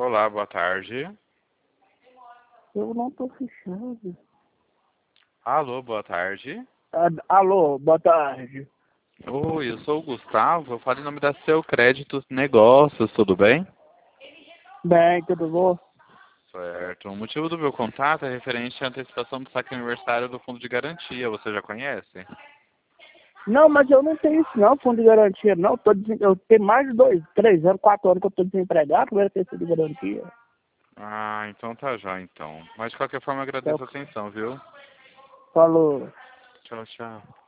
Olá, boa tarde. Eu não tô fechado. Alô, boa tarde. Alô, boa tarde. Oi, eu sou o Gustavo. Eu falo em nome da Seu Crédito Negócios, tudo bem? Bem, tudo bom? Certo. O motivo do meu contato é referente à antecipação do saque aniversário do Fundo de Garantia. Você já conhece? Não, mas eu não tenho isso não, fundo de garantia não. Eu tenho mais de 2, 3 anos, 4 anos que eu tô desempregado, como é que eu tenho fundo de garantia? Ah, então tá já, então. Mas de qualquer forma, eu Então, agradeço a atenção, viu? falou. Tchau, tchau.